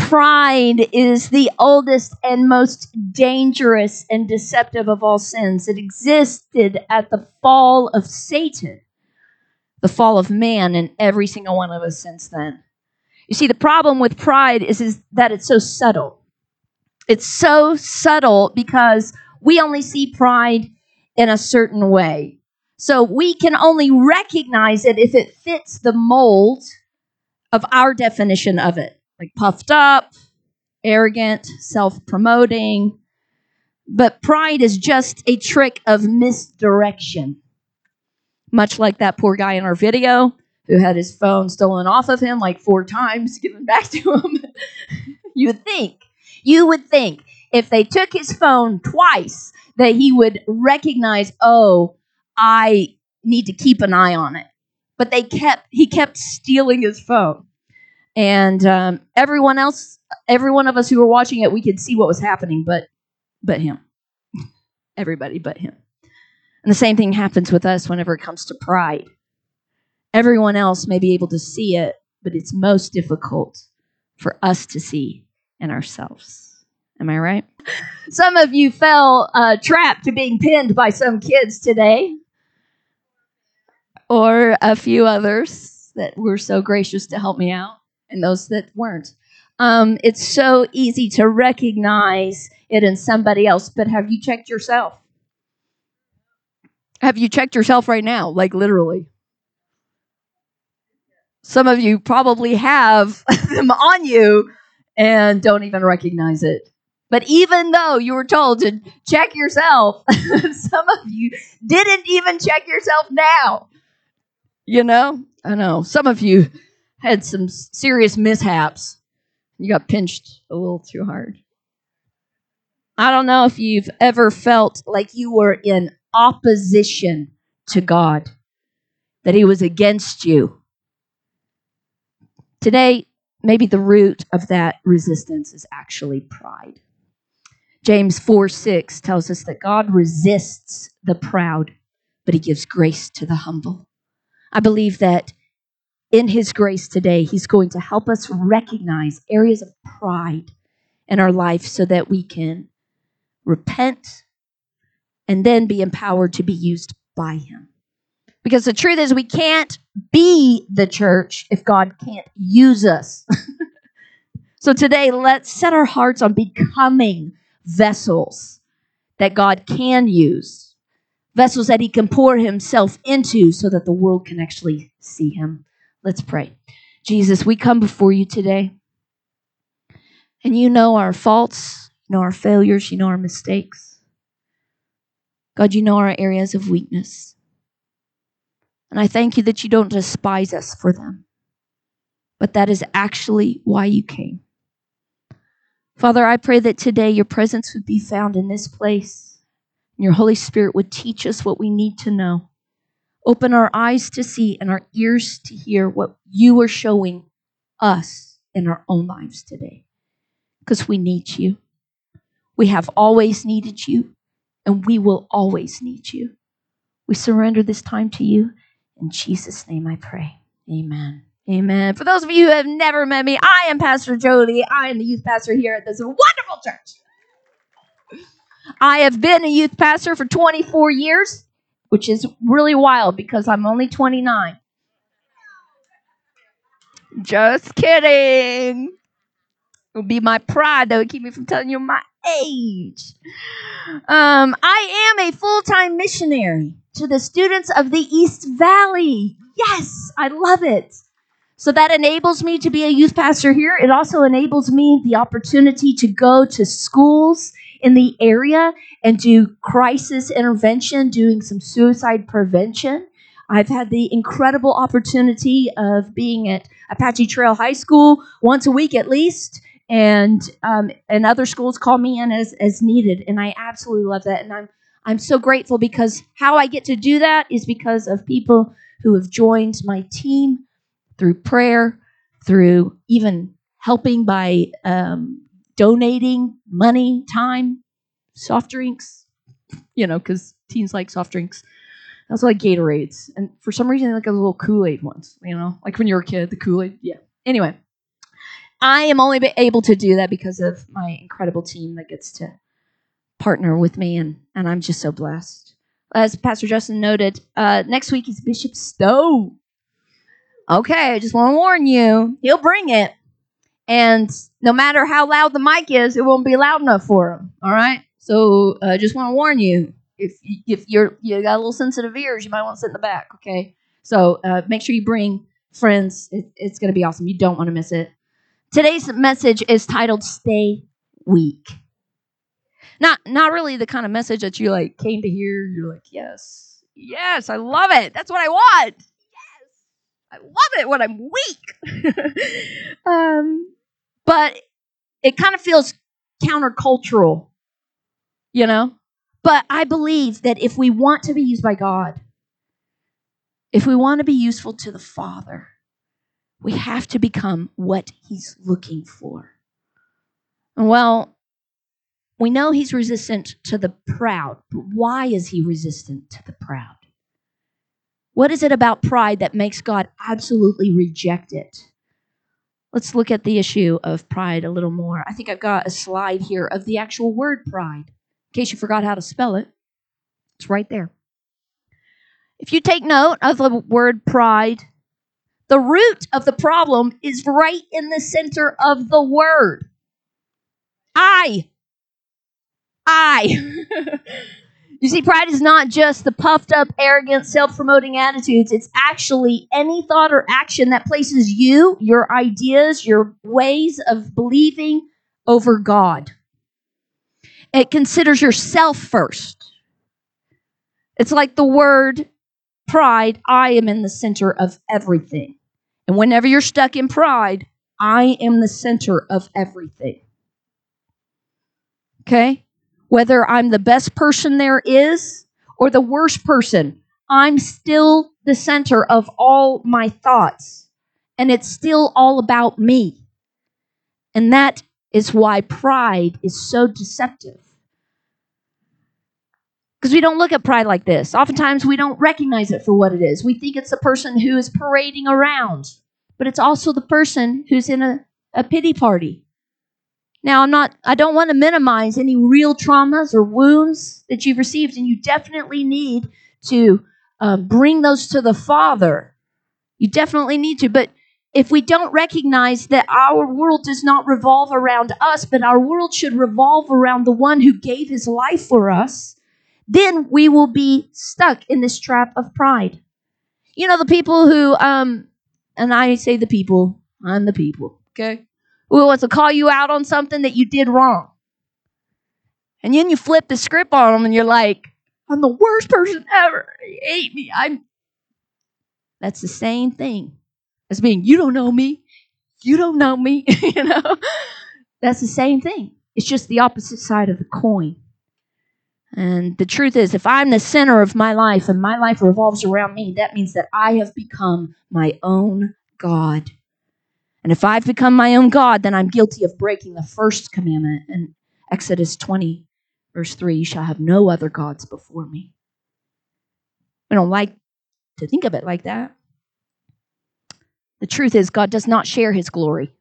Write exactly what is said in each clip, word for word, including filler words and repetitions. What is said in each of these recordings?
pride is the oldest and most dangerous and deceptive of all sins. It existed at the fall of Satan, the fall of man, and every single one of us since then. You see, the problem with pride is, is that it's so subtle. It's so subtle because we only see pride in a certain way. So we can only recognize it if it fits the mold of our definition of it. Like puffed up, arrogant, self-promoting. But pride is just a trick of misdirection. Much like that poor guy in our video who had his phone stolen off of him like four times, given back to him. You would think, you would think if they took his phone twice that he would recognize, oh, I need to keep an eye on it. But they kept, he kept stealing his phone. And um, everyone else, every one of us who were watching it, we could see what was happening, but but him. Everybody but him. And the same thing happens with us whenever it comes to pride. Everyone else may be able to see it, but it's most difficult for us to see in ourselves. Am I right? Some of you fell uh, trapped to being pinned by some kids today, or a few others that were so gracious to help me out, and those that weren't. Um, it's so easy to recognize it in somebody else, but have you checked yourself? Have you checked yourself right now? Like literally. Some of you probably have them on you and don't even recognize it. But even though you were told to check yourself, some of you didn't even check yourself now. You know? I know. Some of you had some serious mishaps. You got pinched a little too hard. I don't know if you've ever felt like you were in opposition to God, that he was against you. Today, maybe the root of that resistance is actually pride. James four six tells us that God resists the proud, but he gives grace to the humble. I believe that in his grace today, he's going to help us recognize areas of pride in our life so that we can repent and then be empowered to be used by him. Because the truth is we can't be the church if God can't use us. So today, let's set our hearts on becoming vessels that God can use. Vessels that he can pour himself into so that the world can actually see him. Let's pray. Jesus, we come before you today. And you know our faults, you know our failures, you know our mistakes. God, you know our areas of weakness. And I thank you that you don't despise us for them. But that is actually why you came. Father, I pray that today your presence would be found in this place. And your Holy Spirit would teach us what we need to know. Open our eyes to see and our ears to hear what you are showing us in our own lives today. Because we need you. We have always needed you, and we will always need you. We surrender this time to you. In Jesus' name I pray. Amen. Amen. For those of you who have never met me, I am Pastor Jody. I am the youth pastor here at this wonderful church. I have been a youth pastor for twenty-four years, which is really wild because I'm only twenty-nine. Just kidding. It would be my pride that would keep me from telling you my age. Um, I am a full-time missionary to the students of the East Valley. Yes, I love it. So that enables me to be a youth pastor here. It also enables me the opportunity to go to schools in the area and do crisis intervention, doing some suicide prevention. I've had the incredible opportunity of being at Apache Trail High School once a week at least, and um, and other schools call me in as, as needed, and I absolutely love that. And I'm I'm so grateful because how I get to do that is because of people who have joined my team through prayer, through even helping by um, donating money, time, soft drinks, you know, because teens like soft drinks. I also like Gatorades. And for some reason, I like those little Kool-Aid ones, you know, like when you were a kid, the Kool-Aid. Yeah. Anyway, I am only able to do that because of my incredible team that gets to partner with me, and, and I'm just so blessed. As Pastor Justin noted, uh, next week is Bishop Stowe. Okay, I just want to warn you, he'll bring it. And no matter how loud the mic is, it won't be loud enough for him, all right? So I uh, just want to warn you, if, if you're, you got a little sensitive ears, you might want to sit in the back, okay? So uh, make sure you bring friends. It, it's going to be awesome. You don't want to miss it. Today's message is titled Stay Weak. Not not really the kind of message that you like came to hear. You're like, yes, yes, I love it. That's what I want. Yes, I love it when I'm weak. um, but it kind of feels countercultural, you know? But I believe that if we want to be used by God, if we want to be useful to the Father, we have to become what He's looking for. And well, we know He's resistant to the proud, but why is He resistant to the proud? What is it about pride that makes God absolutely reject it? Let's look at the issue of pride a little more. I think I've got a slide here of the actual word pride. In case you forgot how to spell it, it's right there. If you take note of the word pride, the root of the problem is right in the center of the word. I. I. You see, pride is not just the puffed up, arrogant, self-promoting attitudes. It's actually any thought or action that places you, your ideas, your ways of believing over God. It considers yourself first. It's like the word pride, I am in the center of everything. And whenever you're stuck in pride, I am the center of everything. Okay? Whether I'm the best person there is or the worst person, I'm still the center of all my thoughts. And it's still all about me. And that is why pride is so deceptive. Because we don't look at pride like this. Oftentimes we don't recognize it for what it is. We think it's the person who is parading around. But it's also the person who's in a, a pity party. Now, I'm not, I don't want to minimize any real traumas or wounds that you've received, and you definitely need to uh, bring those to the Father. You definitely need to. But if we don't recognize that our world does not revolve around us, but our world should revolve around the one who gave his life for us, then we will be stuck in this trap of pride. You know, the people who, um, and I say the people, I'm the people, okay? Who wants to call you out on something that you did wrong. And then you flip the script on them and you're like, I'm the worst person ever. You hate me. I'm. That's the same thing as being, you don't know me. You don't know me. You know, that's the same thing. It's just the opposite side of the coin. And the truth is, if I'm the center of my life and my life revolves around me, that means that I have become my own God. And if I've become my own God, then I'm guilty of breaking the first commandment. In Exodus twenty, verse three, you shall have no other gods before me. We don't like to think of it like that. The truth is, God does not share his glory.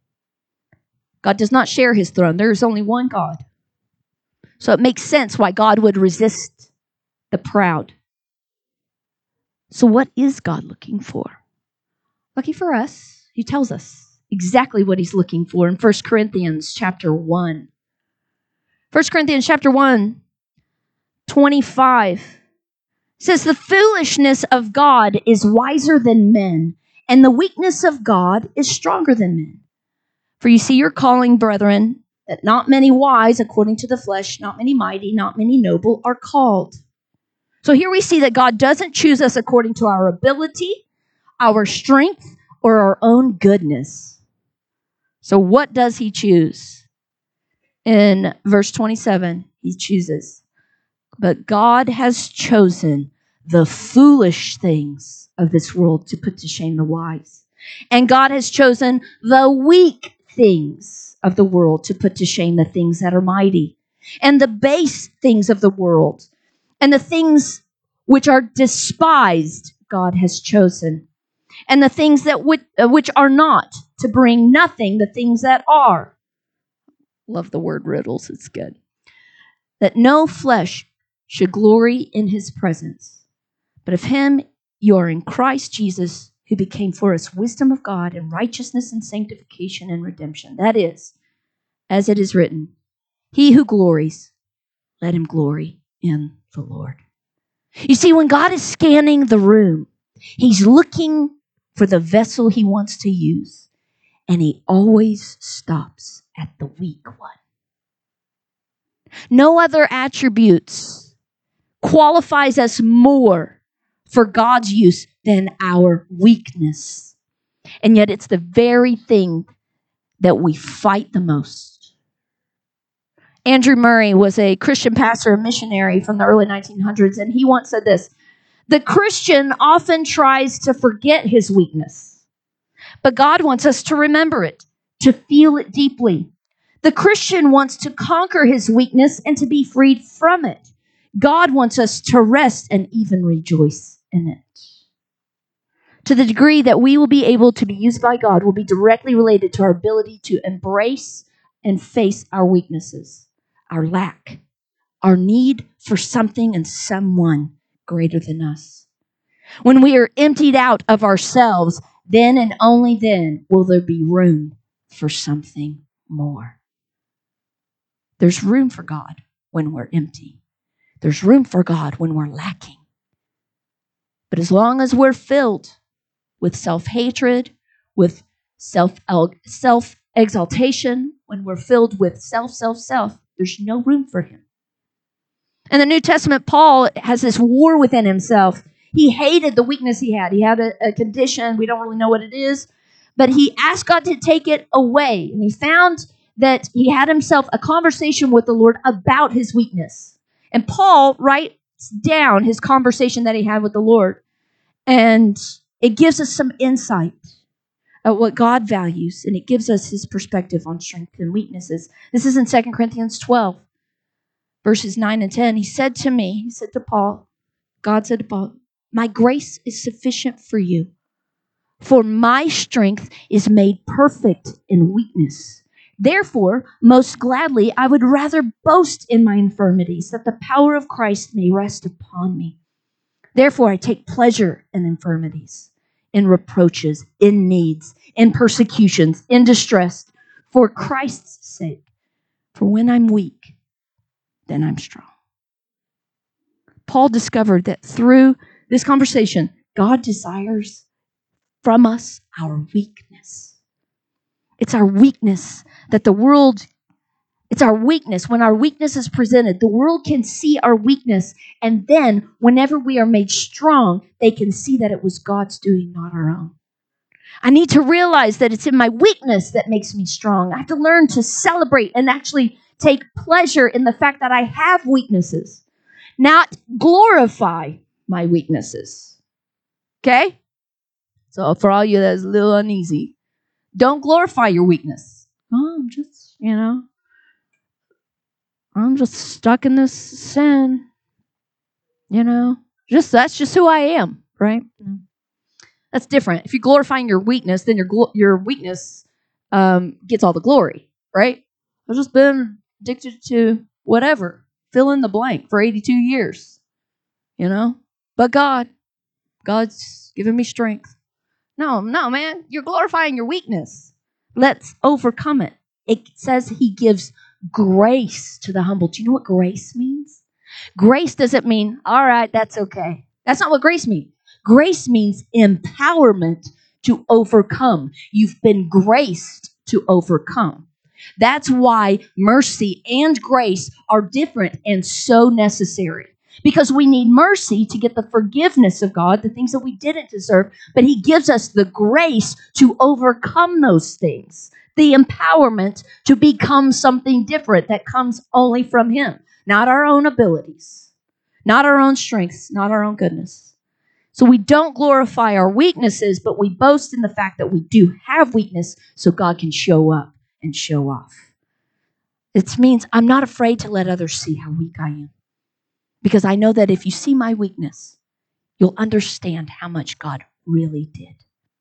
God does not share his throne. There is only one God. So it makes sense why God would resist the proud. So what is God looking for? Lucky for us, he tells us exactly what he's looking for in First Corinthians chapter one. First Corinthians chapter one, twenty-five says, the foolishness of God is wiser than men, and the weakness of God is stronger than men. For you see your calling, brethren, that not many wise according to the flesh, not many mighty, not many noble are called. So here we see that God doesn't choose us according to our ability, our strength, or our own goodness. So what does he choose? In verse twenty-seven, he chooses, but God has chosen the foolish things of this world to put to shame the wise. And God has chosen the weak things of the world to put to shame the things that are mighty. And the base things of the world and the things which are despised, God has chosen. and the things that would, uh, which are not, to bring nothing the things that are. Love the word riddles, it's good. That no flesh should glory in his presence. But of him you are in Christ Jesus, who became for us wisdom of God and righteousness and sanctification and redemption. That is, as it is written, he who glories, let him glory in the Lord. You see, when God is scanning the room, he's looking for the vessel he wants to use, and he always stops at the weak one. No other attributes qualifies us more for God's use than our weakness. And yet it's the very thing that we fight the most. Andrew Murray was a Christian pastor and missionary from the early nineteen hundreds, and he once said this: the Christian often tries to forget his weakness, but God wants us to remember it, to feel it deeply. The Christian wants to conquer his weakness and to be freed from it. God wants us to rest and even rejoice in it. To the degree that we will be able to be used by God will be directly related to our ability to embrace and face our weaknesses, our lack, our need for something and someone greater than us. When we are emptied out of ourselves, then and only then will there be room for something more. There's room for God when we're empty. There's room for God when we're lacking. But as long as we're filled with self-hatred, with self, self-exaltation, when we're filled with self, self, self, there's no room for him. In the New Testament, Paul has this war within himself. He hated the weakness he had. He had a, a condition. We don't really know what it is. But he asked God to take it away. And he found that he had himself a conversation with the Lord about his weakness. And Paul writes down his conversation that he had with the Lord. And it gives us some insight at what God values. And it gives us his perspective on strength and weaknesses. This is in Second Corinthians twelve, verses nine and ten. He said to me, he said to Paul, God said to Paul, my grace is sufficient for you, for my strength is made perfect in weakness. Therefore, most gladly, I would rather boast in my infirmities, that the power of Christ may rest upon me. Therefore, I take pleasure in infirmities, in reproaches, in needs, in persecutions, in distress, for Christ's sake. For when I'm weak, then I'm strong. Paul discovered that through this conversation, God desires from us our weakness. It's our weakness that the world, it's our weakness. When our weakness is presented, the world can see our weakness. And then whenever we are made strong, they can see that it was God's doing, not our own. I need to realize that it's in my weakness that makes me strong. I have to learn to celebrate and actually take pleasure in the fact that I have weaknesses, not glorify my weaknesses. Okay? So for all you that's a little uneasy, don't glorify your weakness. Oh, I'm just, you know, I'm just stuck in this sin. You know, just that's just who I am, right? That's different. If you're glorifying your weakness, then your glo- your weakness um, gets all the glory, right? I've just been addicted to whatever, fill in the blank for eighty-two years, you know? But God, God's given me strength. No, no, man, you're glorifying your weakness. Let's overcome it. It says he gives grace to the humble. Do you know what grace means? Grace doesn't mean, all right, that's okay. That's not what grace means. Grace means empowerment to overcome. You've been graced to overcome. That's why mercy and grace are different and so necessary. Because we need mercy to get the forgiveness of God, the things that we didn't deserve, but he gives us the grace to overcome those things, the empowerment to become something different that comes only from him, not our own abilities, not our own strengths, not our own goodness. So we don't glorify our weaknesses, but we boast in the fact that we do have weakness so God can show up and show off. It means I'm not afraid to let others see how weak I am. Because I know that if you see my weakness, you'll understand how much God really did.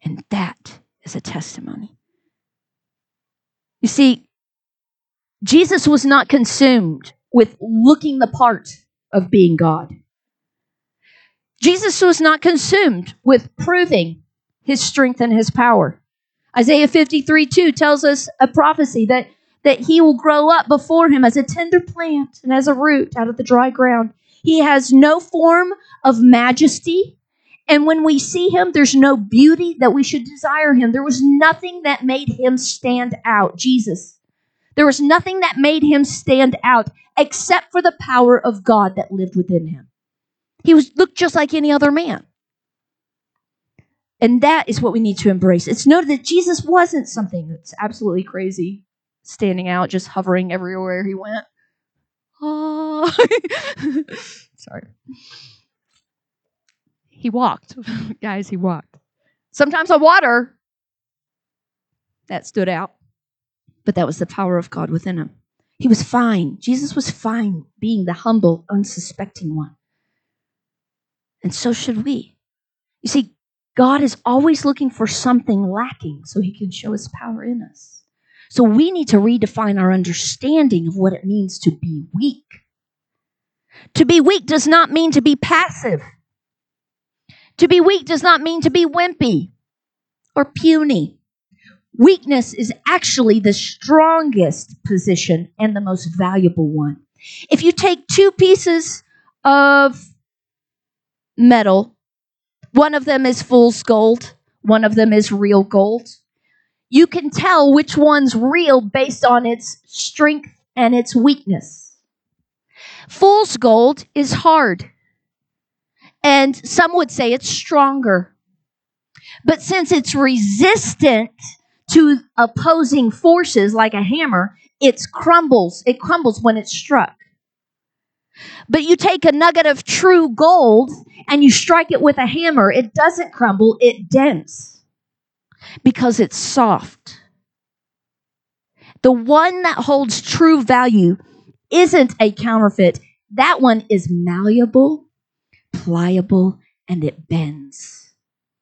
And that is a testimony. You see, Jesus was not consumed with looking the part of being God. Jesus was not consumed with proving his strength and his power. Isaiah fifty-three two tells us a prophecy that, that he will grow up before him as a tender plant and as a root out of the dry ground. He has no form of majesty. And when we see him, there's no beauty that we should desire him. There was nothing that made him stand out, Jesus. There was nothing that made him stand out except for the power of God that lived within him. He was looked just like any other man. And that is what we need to embrace. It's noted that Jesus wasn't something that's absolutely crazy, standing out, just hovering everywhere he went. Oh. Sorry. He walked. Guys, he walked. Sometimes on water. That stood out. But that was the power of God within him. He was fine. Jesus was fine being the humble, unsuspecting one. And so should we. You see, God is always looking for something lacking so he can show his power in us. So we need to redefine our understanding of what it means to be weak. To be weak does not mean to be passive. To be weak does not mean to be wimpy or puny. Weakness is actually the strongest position and the most valuable one. If you take two pieces of metal, one of them is fool's gold, one of them is real gold, you can tell which one's real based on its strength and its weakness. Fool's gold is hard, and some would say it's stronger. But since it's resistant to opposing forces like a hammer, it crumbles. It crumbles when it's struck. But you take a nugget of true gold and you strike it with a hammer, it doesn't crumble, it dents because it's soft. The one that holds true value isn't a counterfeit. That one is malleable, pliable, and it bends.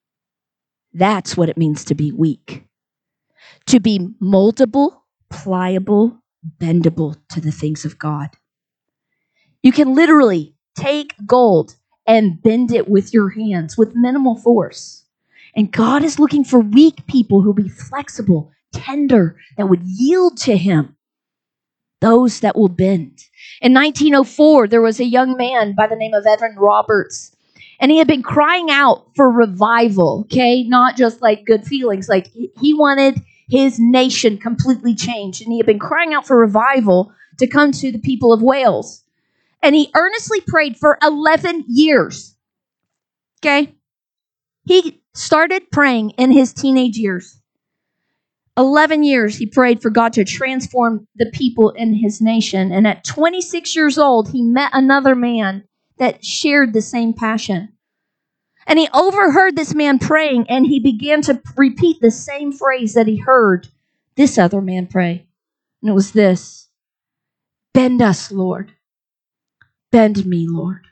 That's what it means to be weak. To be moldable, pliable, bendable to the things of God. You can literally take gold and bend it with your hands with minimal force. And God is looking for weak people who will be flexible, tender, that would yield to him. Those that will bend. In nineteen oh four, there was a young man by the name of Evan Roberts. And he had been crying out for revival, okay? Not just like good feelings. Like he wanted his nation completely changed. And he had been crying out for revival to come to the people of Wales. And he earnestly prayed for eleven years. Okay? He started praying in his teenage years. eleven years he prayed for God to transform the people in his nation. And at twenty-six years old, he met another man that shared the same passion. And he overheard this man praying, and he began to repeat the same phrase that he heard this other man pray. And it was this: bend us, Lord. Bend me, Lord.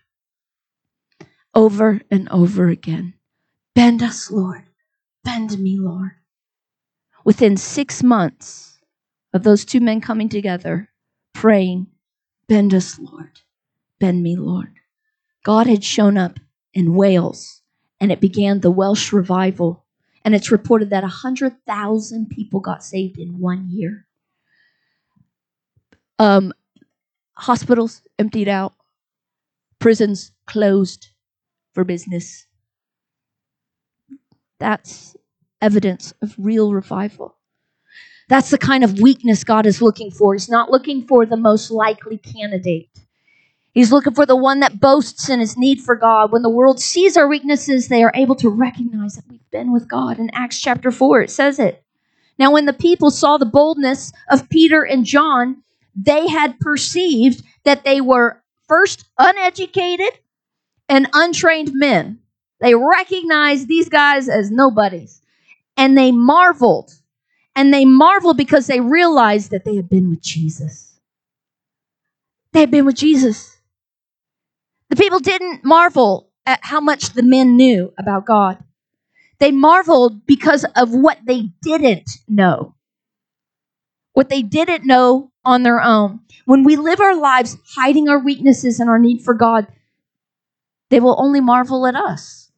Over and over again. Bend us, Lord. Bend me, Lord. Within six months of those two men coming together, praying, bend us, Lord. Bend me, Lord. God had shown up in Wales, and it began the Welsh revival. And it's reported that one hundred thousand people got saved in one year. Um, hospitals emptied out. Prisons closed for business. That's evidence of real revival. That's the kind of weakness God is looking for. He's not looking for the most likely candidate. He's looking for the one that boasts in his need for God. When the world sees our weaknesses, they are able to recognize that we've been with God. In Acts chapter four, it says it. Now, when the people saw the boldness of Peter and John, they had perceived that they were first uneducated and untrained men. They recognized these guys as nobodies. And they marveled. And they marveled because they realized that they had been with Jesus. They had been with Jesus. The people didn't marvel at how much the men knew about God. They marveled because of what they didn't know. What they didn't know on their own. When we live our lives hiding our weaknesses and our need for God, they will only marvel at us.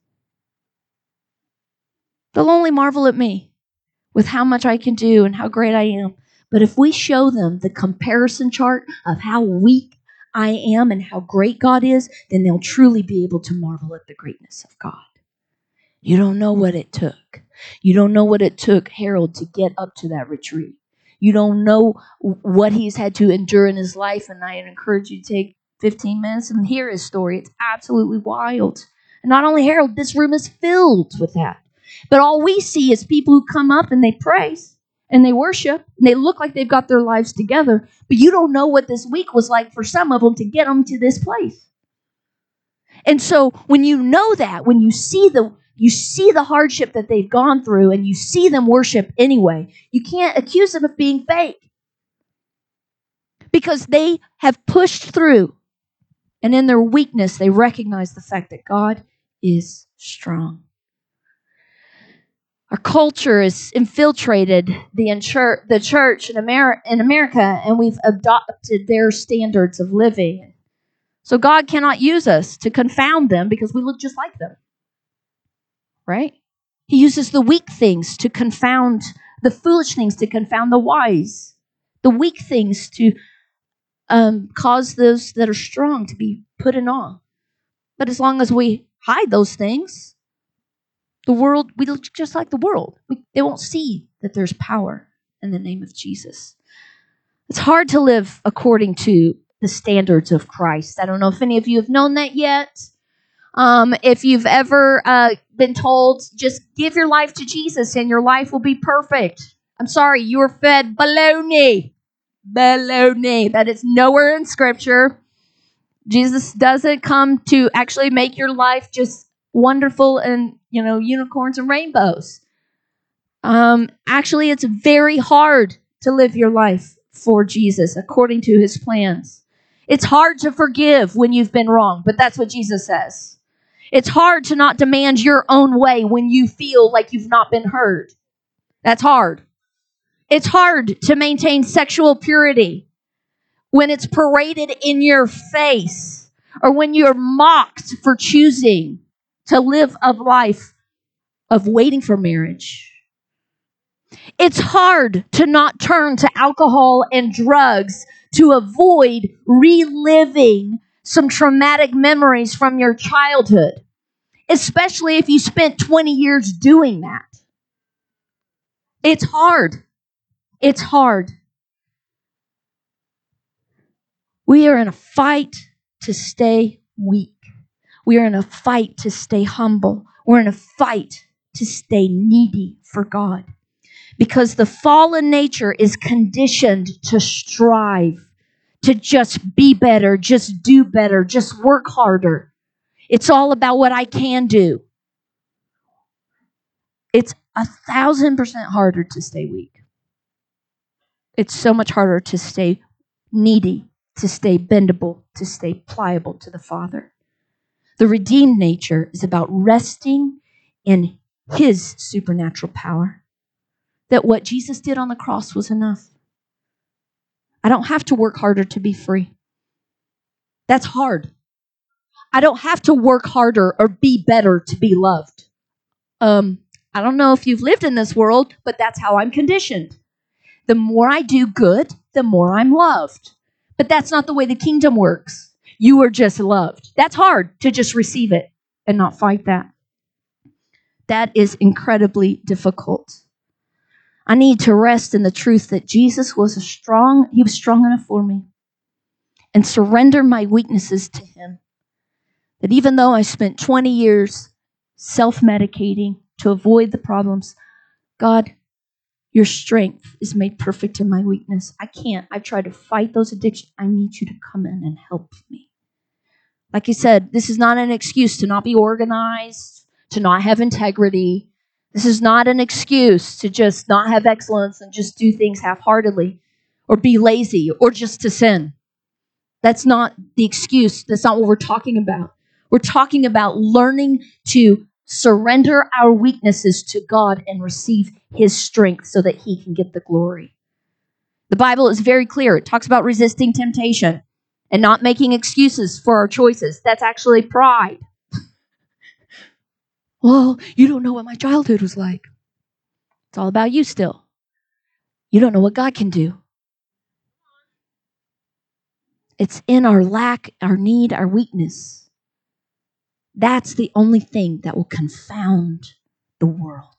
They'll only marvel at me with how much I can do and how great I am. But if we show them the comparison chart of how weak I am and how great God is, then they'll truly be able to marvel at the greatness of God. You don't know what it took. You don't know what it took Harold to get up to that retreat. You don't know what he's had to endure in his life, and I encourage you to take fifteen minutes and hear his story. It's absolutely wild. And not only Harold, this room is filled with that. But all we see is people who come up and they praise and they worship and they look like they've got their lives together, but you don't know what this week was like for some of them to get them to this place. And so when you know that, when you see the You see the hardship that they've gone through and you see them worship anyway, you can't accuse them of being fake. Because they have pushed through, and in their weakness, they recognize the fact that God is strong. Our culture has infiltrated the, inchur- the church in, Amer- in America, and we've adopted their standards of living. So God cannot use us to confound them because we look just like them. Right? He uses the weak things to confound, the foolish things to confound the wise, the weak things to um, cause those that are strong to be put in awe. But as long as we hide those things, the world, we look just like the world. We, they won't see that there's power in the name of Jesus. It's hard to live according to the standards of Christ. I don't know if any of you have known that yet. Um, if you've ever uh, been told, just give your life to Jesus and your life will be perfect. I'm sorry, you were fed baloney. Baloney. That is nowhere in Scripture. Jesus doesn't come to actually make your life just wonderful and, you know, unicorns and rainbows. Um, actually, it's very hard to live your life for Jesus according to his plans. It's hard to forgive when you've been wrong, but that's what Jesus says. It's hard to not demand your own way when you feel like you've not been heard. That's hard. It's hard to maintain sexual purity when it's paraded in your face or when you're mocked for choosing to live a life of waiting for marriage. It's hard to not turn to alcohol and drugs to avoid reliving some traumatic memories from your childhood. Especially if you spent twenty years doing that. It's hard. It's hard. We are in a fight to stay weak. We are in a fight to stay humble. We're in a fight to stay needy for God. Because the fallen nature is conditioned to strive, to just be better, just do better, just work harder. It's all about what I can do. It's a thousand percent harder to stay weak. It's so much harder to stay needy, to stay bendable, to stay pliable to the Father. The redeemed nature is about resting in his supernatural power. That what Jesus did on the cross was enough. I don't have to work harder to be free. That's hard. I don't have to work harder or be better to be loved. Um, I don't know if you've lived in this world, but that's how I'm conditioned. The more I do good, the more I'm loved. But that's not the way the kingdom works. You are just loved. That's hard to just receive it and not fight that. That is incredibly difficult. I need to rest in the truth that Jesus was a strong, he was strong enough for me, and surrender my weaknesses to him. That even though I spent twenty years self-medicating to avoid the problems, God, your strength is made perfect in my weakness. I can't. I've tried to fight those addictions. I need you to come in and help me. Like I said, this is not an excuse to not be organized, to not have integrity. This is not an excuse to just not have excellence and just do things half-heartedly or be lazy or just to sin. That's not the excuse. That's not what we're talking about. We're talking about learning to surrender our weaknesses to God and receive his strength so that he can get the glory. The Bible is very clear. It talks about resisting temptation and not making excuses for our choices. That's actually pride. Well, you don't know what my childhood was like. It's all about you still. You don't know what God can do. It's in our lack, our need, our weakness. That's the only thing that will confound the world.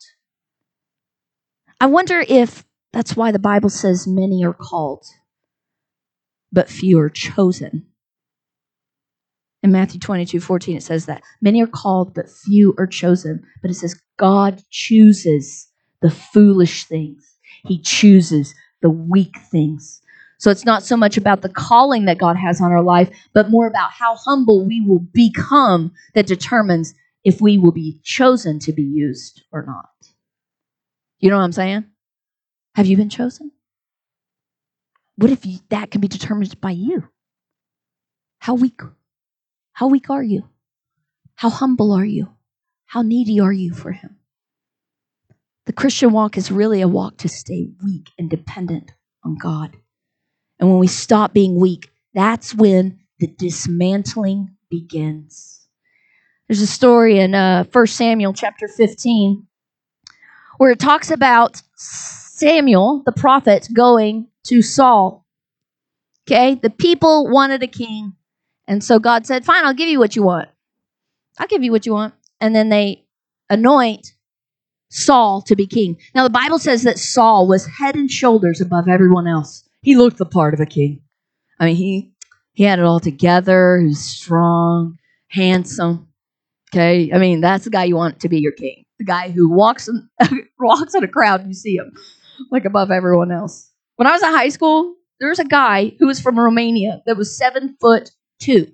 I wonder if that's why the Bible says many are called, but few are chosen. In Matthew twenty-two fourteen, it says that. Many are called, but few are chosen. But it says God chooses the foolish things. He chooses the weak things. So it's not so much about the calling that God has on our life, but more about how humble we will become that determines if we will be chosen to be used or not. You know what I'm saying? Have you been chosen? What if you, that can be determined by you? How weak How weak are you? How humble are you? How needy are you for him? The Christian walk is really a walk to stay weak and dependent on God. And when we stop being weak, that's when the dismantling begins. There's a story in uh, First Samuel chapter fifteen where it talks about Samuel, the prophet, going to Saul. Okay, the people wanted a king. And so God said, fine, I'll give you what you want. I'll give you what you want. And then they anoint Saul to be king. Now, the Bible says that Saul was head and shoulders above everyone else. He looked the part of a king. I mean, he, he had it all together. He was strong, handsome. Okay? I mean, that's the guy you want to be your king. The guy who walks in, walks in a crowd and you see him, like above everyone else. When I was in high school, there was a guy who was from Romania that was seven foot two.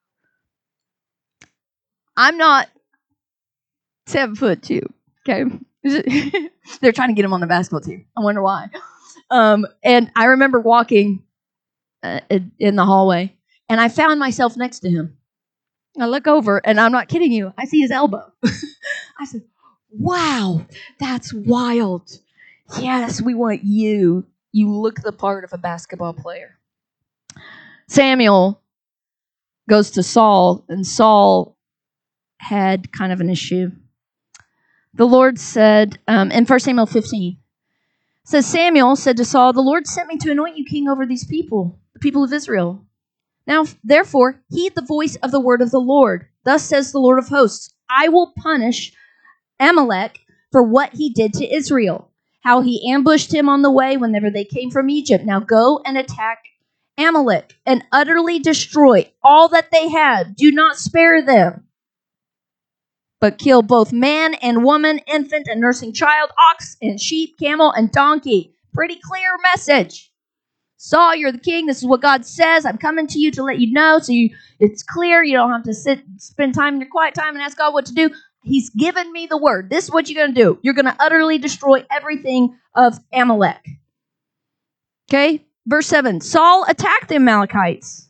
I'm not seven foot two. Okay. They're trying to get him on the basketball team. I wonder why. Um, and I remember walking uh, in the hallway, and I found myself next to him. I look over, and I'm not kidding you. I see his elbow. I said, wow, that's wild. Yes, we want you. You look the part of a basketball player. Samuel goes to Saul, and Saul had kind of an issue. The Lord said, um, in First Samuel fifteen, says, Samuel said to Saul, the Lord sent me to anoint you king over these people, the people of Israel. Now, therefore, heed the voice of the word of the Lord. Thus says the Lord of hosts, I will punish Amalek for what he did to Israel, how he ambushed him on the way whenever they came from Egypt. Now go and attack Amalek and utterly destroy all that they had. Do not spare them, but kill both man and woman, infant and nursing child, ox and sheep, camel and donkey. Pretty clear message. Saul, you're the king. This is what God says. I'm coming to you to let you know so you it's clear. You don't have to sit, spend time in your quiet time and ask God what to do. He's given me the word. This is what you're going to do. You're going to utterly destroy everything of Amalek. Okay? Verse seven. Saul attacked the Amalekites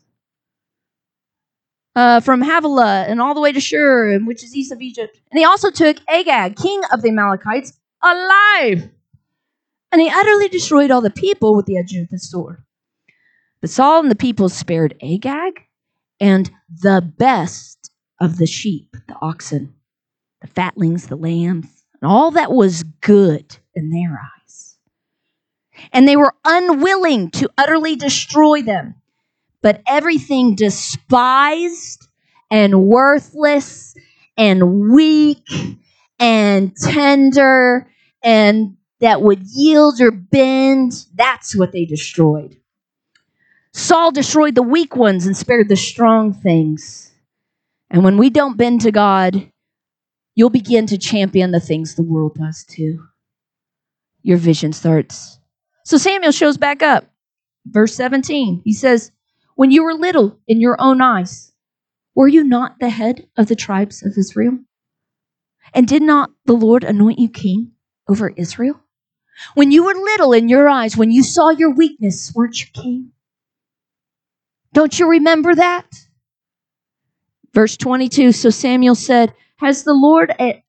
uh, from Havilah and all the way to Shur, which is east of Egypt. And he also took Agag, king of the Amalekites, alive. And he utterly destroyed all the people with the edge of the sword. But Saul and the people spared Agag and the best of the sheep, the oxen, the fatlings, the lambs, and all that was good in their eyes. And they were unwilling to utterly destroy them. But everything despised and worthless and weak and tender and that would yield or bend, that's what they destroyed. Saul destroyed the weak ones and spared the strong things. And when we don't bend to God, you'll begin to champion the things the world does too. Your vision starts. So Samuel shows back up. Verse seventeen, he says, when you were little in your own eyes, were you not the head of the tribes of Israel? And did not the Lord anoint you king over Israel? When you were little in your eyes, when you saw your weakness, weren't you king? Don't you remember that? Verse twenty-two, so Samuel said, has the Lord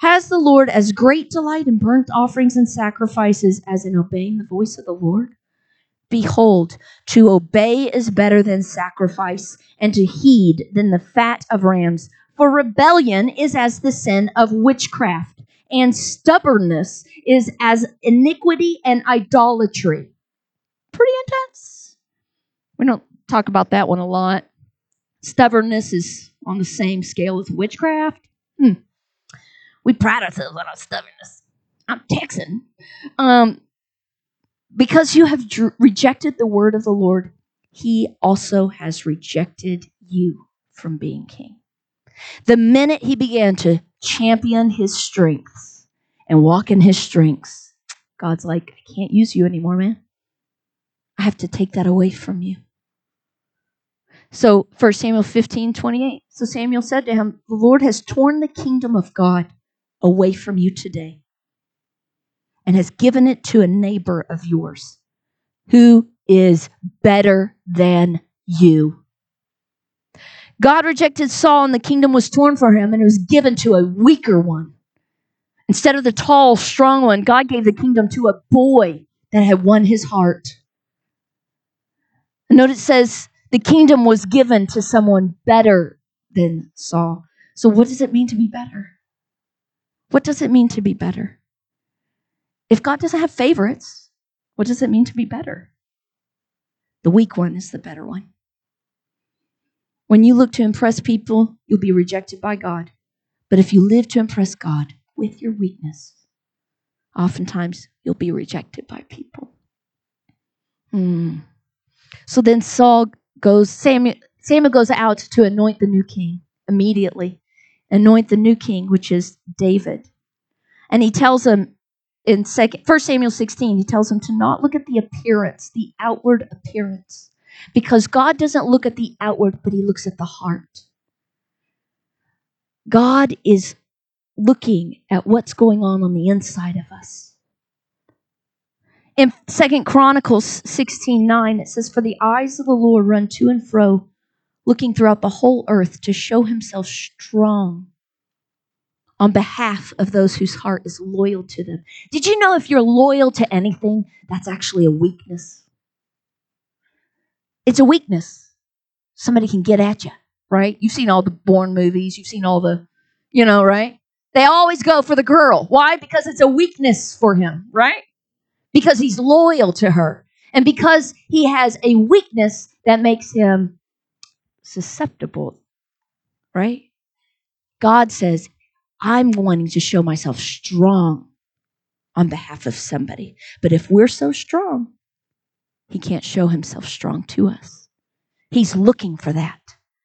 Has the Lord as great delight in burnt offerings and sacrifices as in obeying the voice of the Lord? Behold, to obey is better than sacrifice, and to heed than the fat of rams. For rebellion is as the sin of witchcraft, and stubbornness is as iniquity and idolatry. Pretty intense. We don't talk about that one a lot. Stubbornness is on the same scale as witchcraft. Hmm. We pride ourselves on our stubbornness. I'm Texan. Um, because you have dr- rejected the word of the Lord, he also has rejected you from being king. The minute he began to champion his strengths and walk in his strengths, God's like, I can't use you anymore, man. I have to take that away from you. So First Samuel fifteen twenty-eight. So Samuel said to him, the Lord has torn the kingdom of God away from you today and has given it to a neighbor of yours who is better than you. God rejected Saul and the kingdom was torn from him and it was given to a weaker one. Instead of the tall, strong one, God gave the kingdom to a boy that had won his heart. And note it says the kingdom was given to someone better than Saul. So what does it mean to be better? What does it mean to be better? If God doesn't have favorites, what does it mean to be better? The weak one is the better one. When you look to impress people, you'll be rejected by God. But if you live to impress God with your weakness, oftentimes you'll be rejected by people. Hmm. So then Saul goes, Samuel, Samuel goes out to anoint the new king immediately. Anoint the new king, which is David. And he tells him in second, First Samuel sixteen, he tells him to not look at the appearance, the outward appearance. Because God doesn't look at the outward, but he looks at the heart. God is looking at what's going on on the inside of us. In Second Chronicles sixteen nine, it says, for the eyes of the Lord run to and fro, looking throughout the whole earth to show himself strong on behalf of those whose heart is loyal to them. Did you know if you're loyal to anything, that's actually a weakness? It's a weakness. Somebody can get at you, right? You've seen all the Bourne movies. You've seen all the, you know, right? They always go for the girl. Why? Because it's a weakness for him, right? Because he's loyal to her. And because he has a weakness that makes him susceptible, right? God says, I'm wanting to show myself strong on behalf of somebody. But if we're so strong, he can't show himself strong to us. He's looking for that.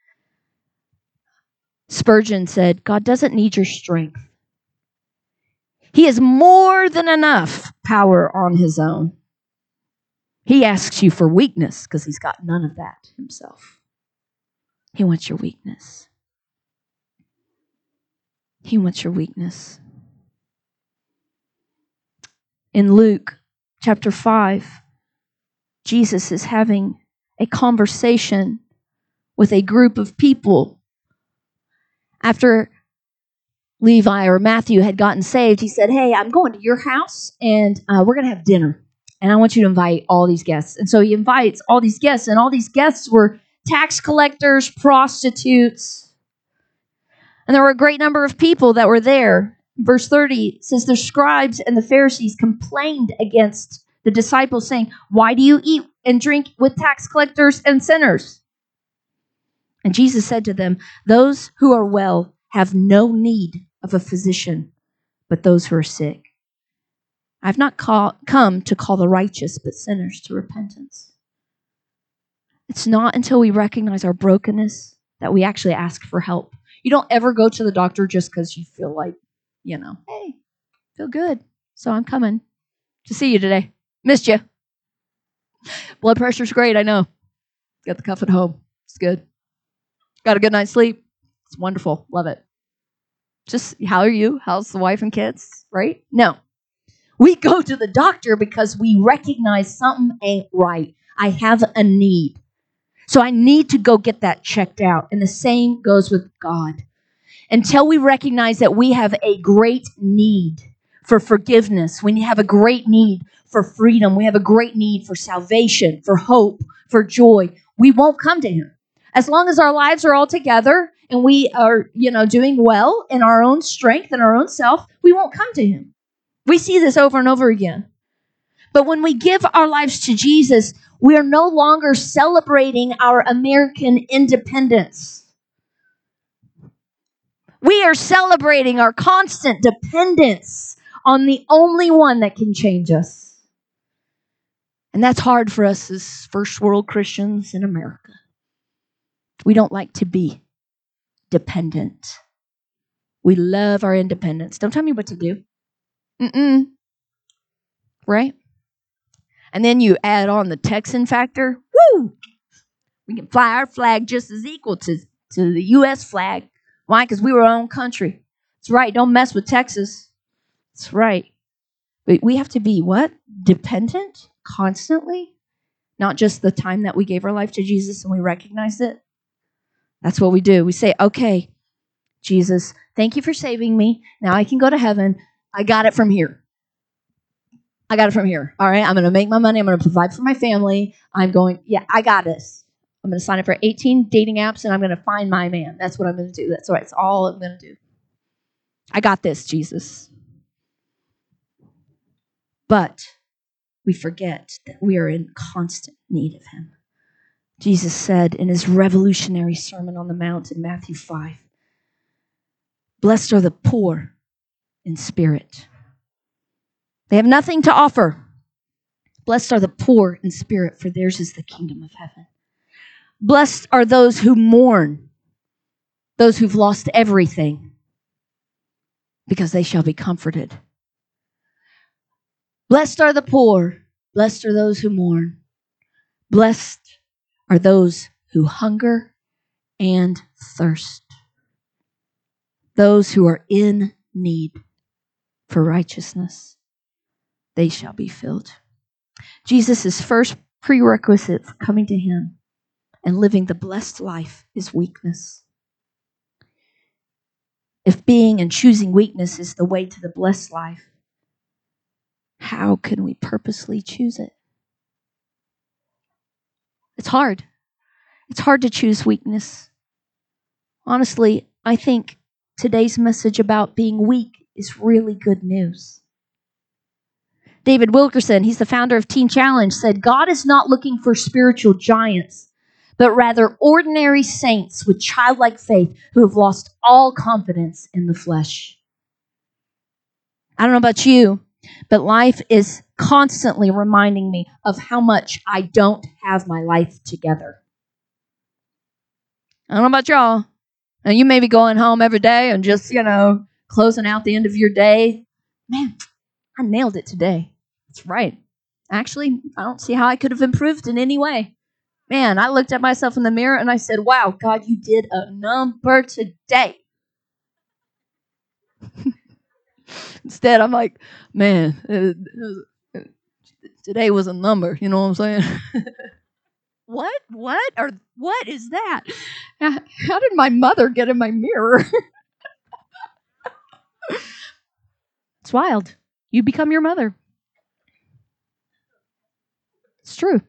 Spurgeon said, God doesn't need your strength. He has more than enough power on his own. He asks you for weakness because he's got none of that himself. He wants your weakness. He wants your weakness. In Luke chapter five, Jesus is having a conversation with a group of people. After Levi or Matthew had gotten saved, he said, hey, I'm going to your house and uh, we're going to have dinner. And I want you to invite all these guests. And so he invites all these guests, and all these guests were tax collectors, prostitutes. And there were a great number of people that were there. Verse thirty says, the scribes and the Pharisees complained against the disciples, saying, why do you eat and drink with tax collectors and sinners? And Jesus said to them, those who are well have no need of a physician, but those who are sick. I've not call, come to call the righteous, but sinners to repentance. It's not until we recognize our brokenness that we actually ask for help. You don't ever go to the doctor just because you feel like, you know, hey, feel good, so I'm coming to see you today. Missed you. Blood pressure's great, I know. Got the cuff at home. It's good. Got a good night's sleep. It's wonderful. Love it. Just, how are you? How's the wife and kids? Right? No. We go to the doctor because we recognize something ain't right. I have a need. So I need to go get that checked out. And the same goes with God. until we recognize that we have a great need for forgiveness, we have a great need for freedom, we have a great need for salvation, for hope, for joy, we won't come to him. As long as our lives are all together and we are, you know, doing well in our own strength and our own self, we won't come to him. We see this over and over again. But when we give our lives to Jesus, we are no longer celebrating our American independence. We are celebrating our constant dependence on the only one that can change us. And that's hard for us as first world Christians in America. We don't like to be dependent. We love our independence. Don't tell me what to do. Mm-mm. Right? And then you add on the Texan factor. Woo! We can fly our flag just as equal to, to the U S flag. Why? Because we were our own country. That's right. Don't mess with Texas. That's right. But we have to be what? Dependent constantly? Not just the time that we gave our life to Jesus and we recognized it. That's what we do. We say, okay, Jesus, thank you for saving me. Now I can go to heaven. I got it from here. I got it from here. All right, I'm going to make my money. I'm going to provide for my family. I'm going, yeah, I got this. I'm going to sign up for eighteen dating apps, and I'm going to find my man. That's what I'm going to do. That's right. That's all I'm going to do. I got this, Jesus. But we forget that we are in constant need of him. Jesus said in his revolutionary Sermon on the Mount in Matthew five, blessed are the poor in spirit. They have nothing to offer. Blessed are the poor in spirit, for theirs is the kingdom of heaven. Blessed are those who mourn, those who've lost everything, because they shall be comforted. Blessed are the poor. Blessed are those who mourn. Blessed are those who hunger and thirst. Those who are in need for righteousness, they shall be filled. Jesus' first prerequisite for coming to him and living the blessed life is weakness. If being and choosing weakness is the way to the blessed life, how can we purposely choose it? It's hard. It's hard to choose weakness. Honestly, I think today's message about being weak is really good news. David Wilkerson, he's the founder of Teen Challenge, said, God is not looking for spiritual giants, but rather ordinary saints with childlike faith who have lost all confidence in the flesh. I don't know about you, but life is constantly reminding me of how much I don't have my life together. I don't know about y'all. Now, you may be going home every day and just, you know, closing out the end of your day. Man, I nailed it today. That's right. Actually, I don't see how I could have improved in any way. Man, I looked at myself in the mirror and I said, wow, God, you did a number today. Instead, I'm like, man, it, it, it, today was a number. You know what I'm saying? What? What? Or what is that? How did my mother get in my mirror? It's wild. You become your mother. It's true.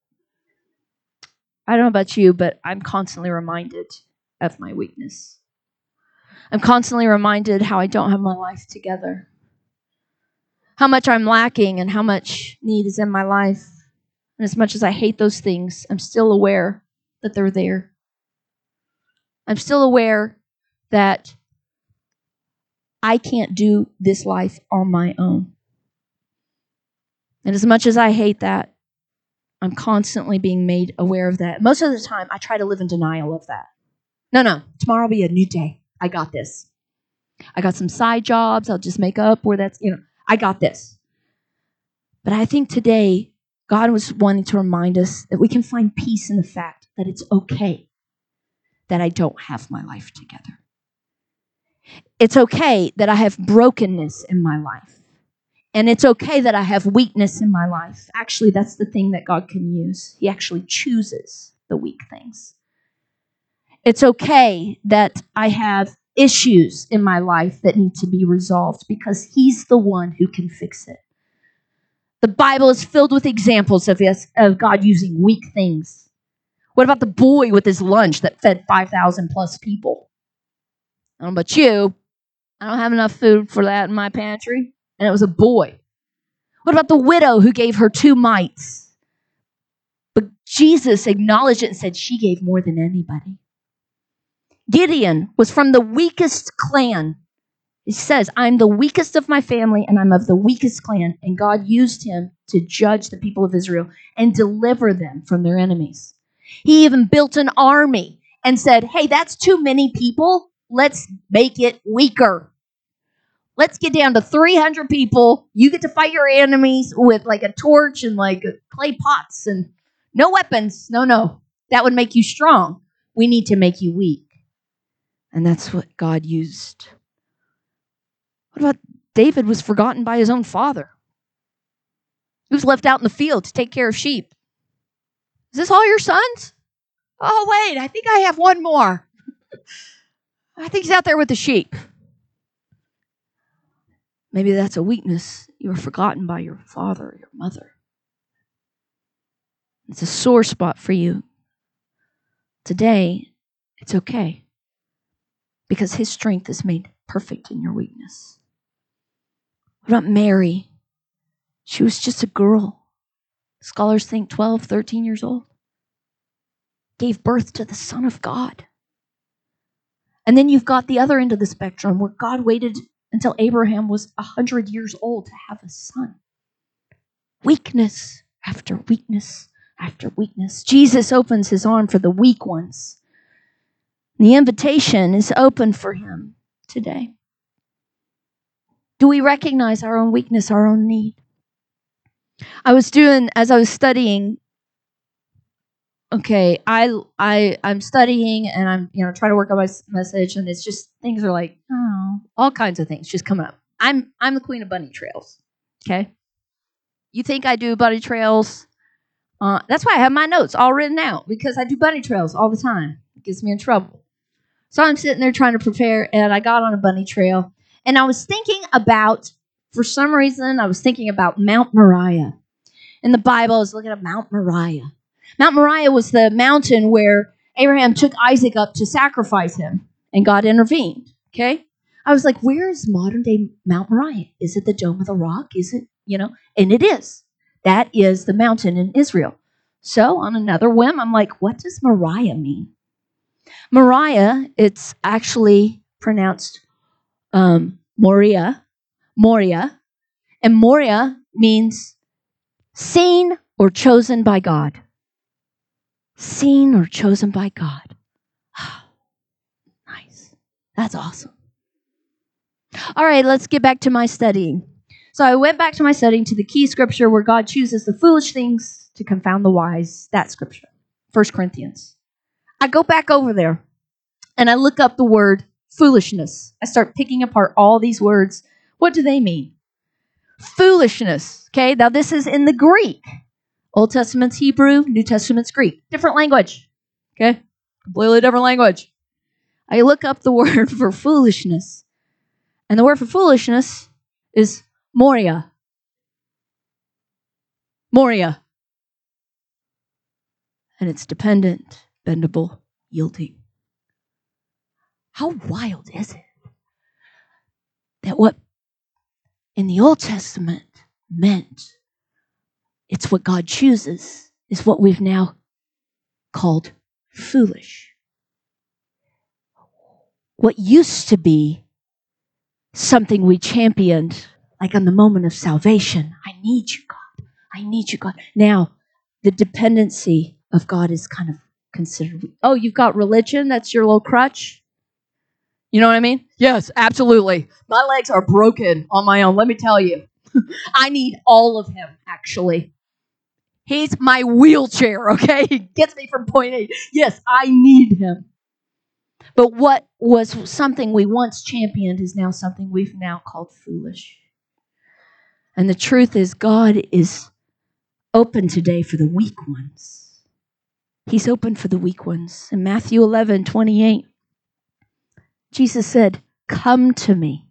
I don't know about you, but I'm constantly reminded of my weakness. I'm constantly reminded how I don't have my life together, how much I'm lacking and how much need is in my life. And as much as I hate those things, I'm still aware that they're there. I'm still aware that I can't do this life on my own. And as much as I hate that, I'm constantly being made aware of that. Most of the time, I try to live in denial of that. No, no, tomorrow will be a new day. I got this. I got some side jobs. I'll just make up where that's, you know, I got this. But I think today, God was wanting to remind us that we can find peace in the fact that it's okay that I don't have my life together. It's okay that I have brokenness in my life. And it's okay that I have weakness in my life. Actually, that's the thing that God can use. He actually chooses the weak things. It's okay that I have issues in my life that need to be resolved because he's the one who can fix it. The Bible is filled with examples of, this, of God using weak things. What about the boy with his lunch that fed five thousand plus people? I don't know about you. I don't have enough food for that in my pantry. And it was a boy. What about the widow who gave her two mites? But Jesus acknowledged it and said she gave more than anybody. Gideon was from the weakest clan. He says, I'm the weakest of my family and I'm of the weakest clan. And God used him to judge the people of Israel and deliver them from their enemies. He even built an army and said, hey, that's too many people. Let's make it weaker. Let's get down to three hundred people. You get to fight your enemies with like a torch and like clay pots and no weapons. No, no. That would make you strong. We need to make you weak. And that's what God used. What about David was forgotten by his own father? He was left out in the field to take care of sheep. Is this all your sons? Oh, wait, I think I have one more. I think he's out there with the sheep. Maybe that's a weakness. You were forgotten by your father or your mother. It's a sore spot for you. Today, it's okay. Because his strength is made perfect in your weakness. What about Mary? She was just a girl. Scholars think twelve, thirteen years old. Gave birth to the Son of God. And then you've got the other end of the spectrum where God waited until Abraham was one hundred years old to have a son. Weakness after weakness after weakness. Jesus opens his arm for the weak ones. The invitation is open for him today. Do we recognize our own weakness, our own need? I was doing, as I was studying, okay, I, I, I'm studying and I'm, you know, trying to work on my message, and it's just, things are like, oh, all kinds of things just come up. I'm, I'm the queen of bunny trails, okay? You think I do bunny trails? Uh, that's why I have my notes all written out, because I do bunny trails all the time. It gets me in trouble. So I'm sitting there trying to prepare, and I got on a bunny trail, and I was thinking about, for some reason, I was thinking about Mount Moriah. In the Bible, I was looking at Mount Moriah. Mount Moriah was the mountain where Abraham took Isaac up to sacrifice him, and God intervened, okay? I was like, where is modern-day Mount Moriah? Is it the Dome of the Rock? Is it, you know? And it is. That is the mountain in Israel. So on another whim, I'm like, what does Moriah mean? Moriah, it's actually pronounced um, Moria, Moria, and Moria means seen or chosen by God. Seen or chosen by God. Nice. That's awesome. All right, let's get back to my studying. So I went back to my studying to the key scripture where God chooses the foolish things to confound the wise. That scripture, First Corinthians. I go back over there and I look up the word foolishness. I start picking apart all these words. What do they mean? Foolishness. Okay, now this is in the Greek. Old Testament's Hebrew, New Testament's Greek. Different language. Okay, completely different language. I look up the word for foolishness. And the word for foolishness is Moria. Moria. And it's dependent, bendable, yielding. How wild is it that what in the Old Testament meant, it's what God chooses, is what we've now called foolish. What used to be something we championed, like on the moment of salvation, I need you, God. I need you, God. Now, the dependency of God is kind of considered, oh, you've got religion, that's your little crutch? You know what I mean? Yes, absolutely. My legs are broken on my own, let me tell you. I need all of him, actually. He's my wheelchair, okay? He gets me from point A. Yes, I need him. But what was something we once championed is now something we've now called foolish. And the truth is, God is open today for the weak ones. He's open for the weak ones. In Matthew eleven twenty-eight, Jesus said, come to me.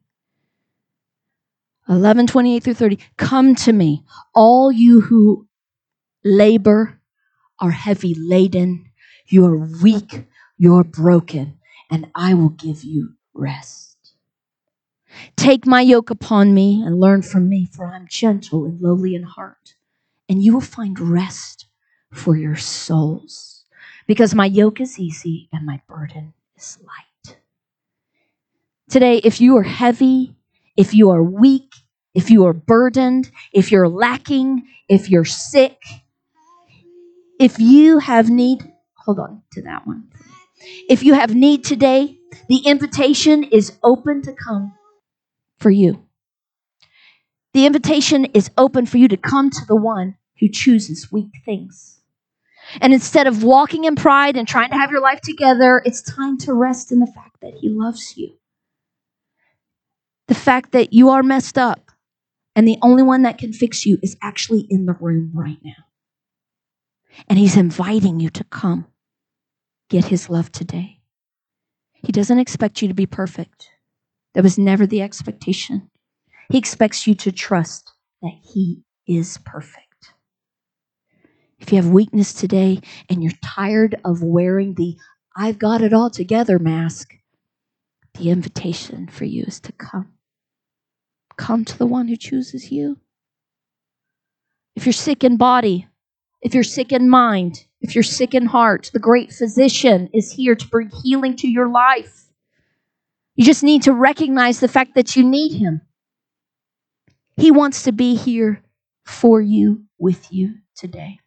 eleven twenty-eight through thirty. Come to me, all you who labor, are heavy laden, you are weak, you're broken, and I will give you rest. Take my yoke upon me and learn from me, for I'm gentle and lowly in heart, and you will find rest for your souls, because my yoke is easy and my burden is light. Today, if you are heavy, if you are weak, if you are burdened, if you're lacking, if you're sick, if you have need, hold on to that one. If you have need today, the invitation is open to come for you. The invitation is open for you to come to the one who chooses weak things. And instead of walking in pride and trying to have your life together, it's time to rest in the fact that he loves you. The fact that you are messed up and the only one that can fix you is actually in the room right now. And he's inviting you to come get his love today. He doesn't expect you to be perfect. That was never the expectation. He expects you to trust that he is perfect. If you have weakness today and you're tired of wearing the I've got it all together mask, the invitation for you is to come. Come to the one who chooses you. If you're sick in body, if you're sick in mind, if you're sick in heart, the great physician is here to bring healing to your life. You just need to recognize the fact that you need him. He wants to be here for you, with you today.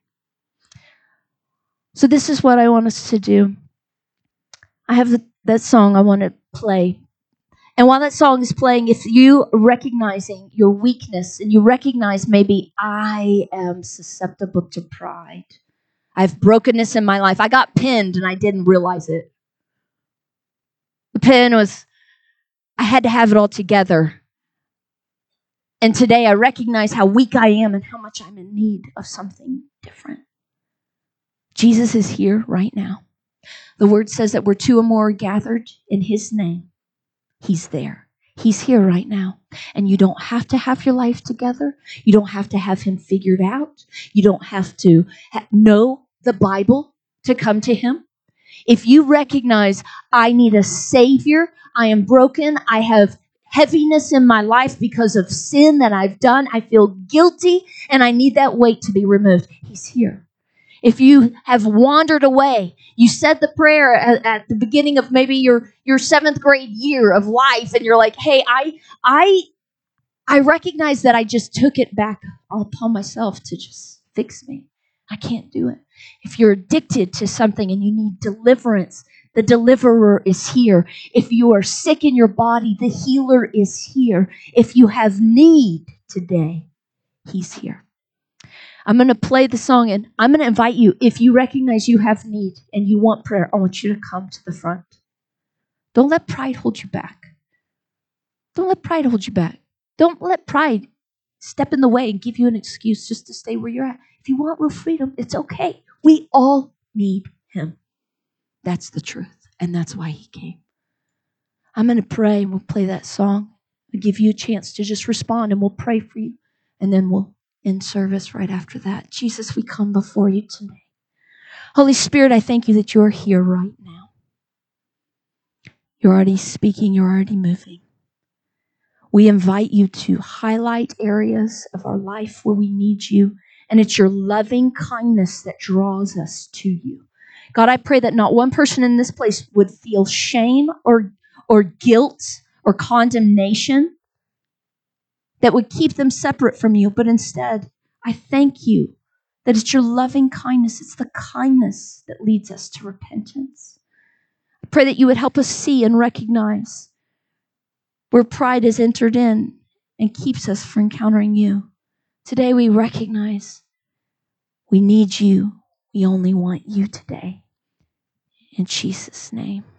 So this is what I want us to do. I have the, that song I want to play. And while that song is playing, if you recognizing your weakness and you recognize maybe I am susceptible to pride. I have brokenness in my life. I got pinned and I didn't realize it. The pin was, I had to have it all together. And today I recognize how weak I am and how much I'm in need of something different. Jesus is here right now. The word says that where two or more are gathered in his name, he's there. He's here right now. And you don't have to have your life together. You don't have to have him figured out. You don't have to ha- know the Bible to come to him. If you recognize I need a Savior, I am broken, I have heaviness in my life because of sin that I've done, I feel guilty, and I need that weight to be removed, he's here. If you have wandered away, you said the prayer at, at the beginning of maybe your, your seventh grade year of life, and you're like, hey, I, I, I recognize that I just took it back upon myself to just fix me. I can't do it. If you're addicted to something and you need deliverance, the deliverer is here. If you are sick in your body, the healer is here. If you have need today, he's here. I'm going to play the song, and I'm going to invite you, if you recognize you have need and you want prayer, I want you to come to the front. Don't let pride hold you back. Don't let pride hold you back. Don't let pride step in the way and give you an excuse just to stay where you're at. If you want real freedom, it's okay. We all need him. That's the truth, and that's why he came. I'm going to pray, and we'll play that song. I'll give you a chance to just respond, and we'll pray for you, and then we'll end service right after that. Jesus, we come before you today. Holy Spirit, I thank you that you're here right now. You're already speaking. You're already moving. We invite you to highlight areas of our life where we need you, and it's your loving kindness that draws us to you. God, I pray that not one person in this place would feel shame or, or guilt or condemnation that would keep them separate from you, but instead, I thank you that it's your loving kindness, it's the kindness that leads us to repentance. I pray that you would help us see and recognize where pride has entered in and keeps us from encountering you. Today we recognize we need you. We only want you today. In Jesus' name.